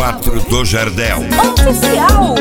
4 do Jardel. Oficial.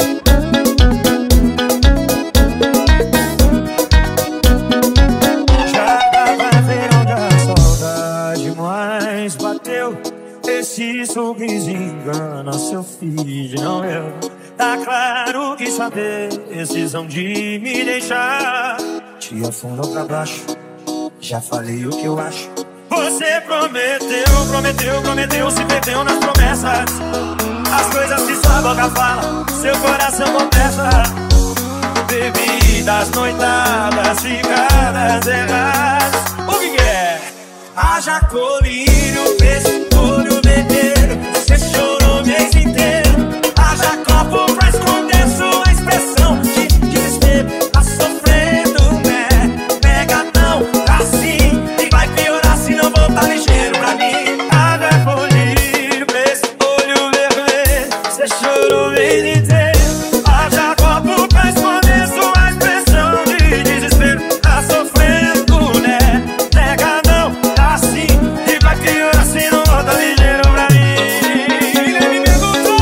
Já tava vendo a saudade, mas bateu. Esse sorriso engana seu feed, não eu. Tá claro que sua decisão de me deixar te afundou pra baixo. Já falei o que eu acho. Você prometeu, se perdeu nas promessas. As coisas que sua boca fala, seu coração confessa. Bebidas, noitadas, ficadas erradas. O que é? Haja colírio, olho vermelho. Você chorou o mês inteiro. Haja copo pra esconder sua expressão de desespero. Tá sofrendo, né? Pega não, assim. E vai piorar se não voltar ligeiro pra mim. Haja colírio, olho vermelho. Você chorou o mês inteiro. Haja copo pra esconder sua expressão de desespero. Tá sofrendo, né? Pega não, assim. E vai piorar se não voltar ligeiro pra mim. Ele me perguntou,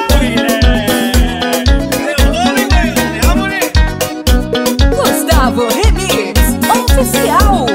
Gustavo Remix Oficial.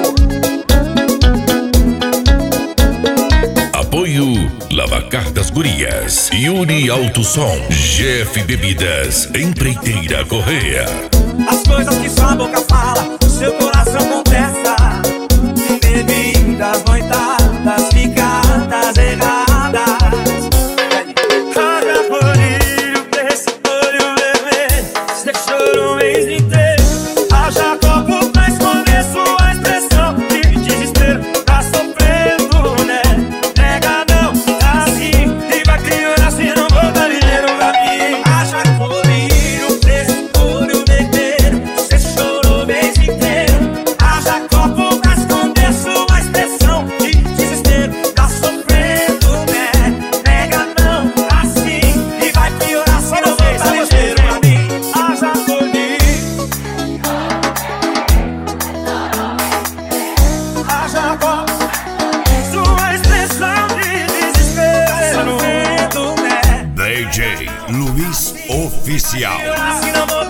Apoio Lavacar das Gurias, Yuri Alto Som, GF Bebidas, Empreiteira Correia. as coisas que sua boca fala, seu coração confessa. Bebidas, noitadas, ficadas erradas. Haja colírio, olho vermelho. Você chorou o mês inteiro. Haja copo pra esconder sua expressão de desespero. Tá sofrendo, né? Nega não, assim. E vai piorar se não voltar ligeiro pra mim. Haja colírio, olho vermelho. Você chorou o mês inteiro. Haja copo pra esconder sua expressão de desespero. Tá sofrendo, né? Nega não, assim. E vai piorar se não voltar ligeiro pra mim. Haja colírio. Haja copo. Sua expressão de desespero. Tá sofrendo, né? DJ Luiz Oficial. Piorar se não voltar